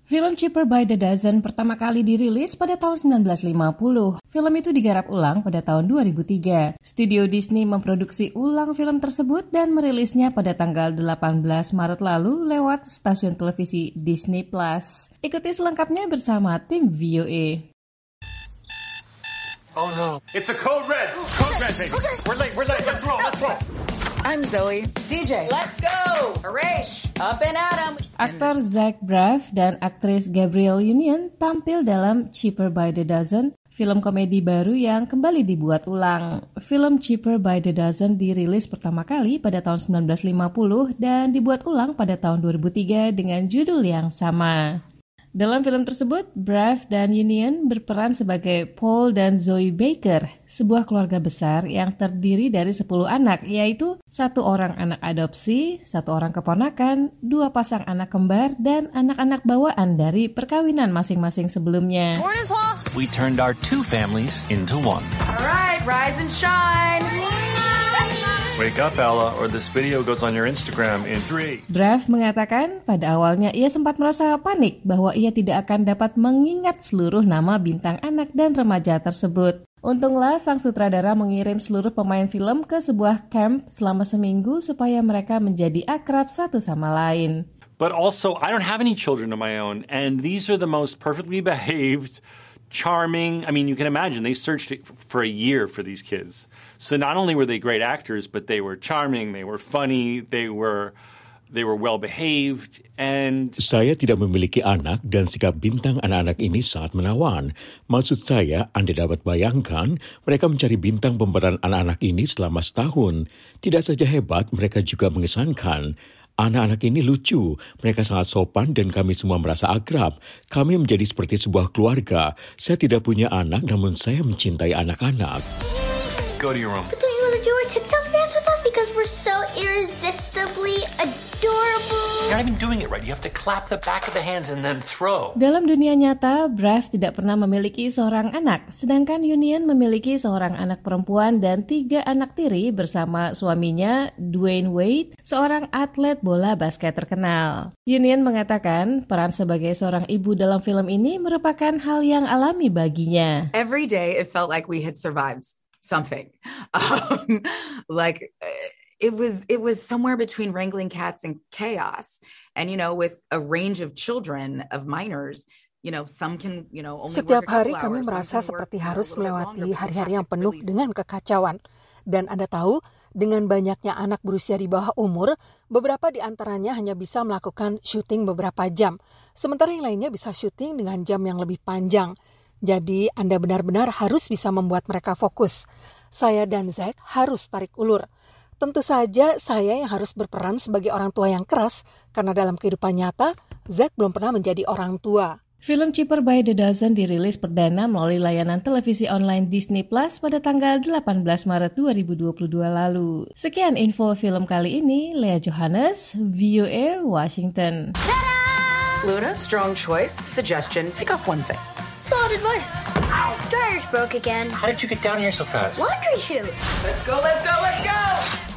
Film Cheaper by the Dozen pertama kali dirilis pada tahun 1950. Film itu digarap ulang pada tahun 2003. Studio Disney memproduksi ulang film tersebut dan merilisnya pada tanggal 18 Maret lalu lewat stasiun televisi Disney Plus. Ikuti selengkapnya bersama tim VOA. Oh no, it's a code red. Code red, baby. Okay. We're late. Let's roll. I'm Zoe. DJ, let's go! Harish, up and at 'em! Aktor Zach Braff dan aktris Gabrielle Union tampil dalam Cheaper by the Dozen, film komedi baru yang kembali dibuat ulang. Film Cheaper by the Dozen dirilis pertama kali pada tahun 1950 dan dibuat ulang pada tahun 2003 dengan judul yang sama. Dalam film tersebut, Braff dan Union berperan sebagai Paul dan Zoe Baker, sebuah keluarga besar yang terdiri dari 10 anak, yaitu 1 orang anak adopsi, 1 orang keponakan, 2 pasang anak kembar, dan anak-anak bawaan dari perkawinan masing-masing sebelumnya. Morning, Paul! We turned our 2 families into 1. All right, rise and shine! Wake up, Ella, or this video goes on your Instagram in 3. Braff mengatakan pada awalnya ia sempat merasa panik bahwa ia tidak akan dapat mengingat seluruh nama bintang anak dan remaja tersebut. Untunglah sang sutradara mengirim seluruh pemain film ke sebuah camp selama seminggu supaya mereka menjadi akrab satu sama lain. But also, I don't have any children of my own, and these are the most perfectly behaved, charming. I mean, you can imagine they searched for a year for these kids. So not only were they great actors, but they were charming, they were funny, they were well behaved, and saya tidak memiliki anak dan sikap bintang anak-anak ini sangat menawan. Maksud saya, Anda dapat bayangkan mereka mencari bintang pemeran anak-anak ini selama setahun. Tidak saja hebat, mereka juga mengesankan. Anak-anak ini lucu, mereka sangat sopan dan kami semua merasa akrab. Kami menjadi seperti sebuah keluarga. Saya tidak punya anak, namun saya mencintai anak-anak. Go to your room. But don't you want to do our TikTok dance with us? Because we're so irresistibly adorable. You're not even doing it right. You have to clap the back of the hands and then throw. Dalam dunia nyata, Braff tidak pernah memiliki seorang anak, sedangkan Union memiliki seorang anak perempuan dan 3 anak tiri bersama suaminya, Dwayne Wade, seorang atlet bola basket terkenal. Union mengatakan peran sebagai seorang ibu dalam film ini merupakan hal yang alami baginya. Every day it felt like we had survived something. It was somewhere between wrangling cats and chaos. And, with a range of children, of minors, some can, only Setiap work a couple hari kami hours, merasa some can seperti work, harus a little bit melewati longer, hari-hari but yang they have penuh to dengan kekacauan. Dan Anda tahu, dengan banyaknya anak berusia di bawah umur, beberapa di antaranya hanya bisa melakukan syuting beberapa jam. Sementara yang lainnya bisa syuting dengan jam yang lebih panjang. Jadi Anda benar-benar harus bisa membuat mereka fokus. Saya dan Zach harus tarik ulur. Tentu saja saya yang harus berperan sebagai orang tua yang keras, karena dalam kehidupan nyata, Zach belum pernah menjadi orang tua. Film Cheaper by the Dozen dirilis perdana melalui layanan televisi online Disney Plus pada tanggal 18 Maret 2022 lalu. Sekian info film kali ini, Lea Johannes, VOA, Washington. Luna, strong choice. Suggestion, take off one thing. Solid advice. Dryer's broke again. How did you get down here so fast? Laundry chute. Let's go.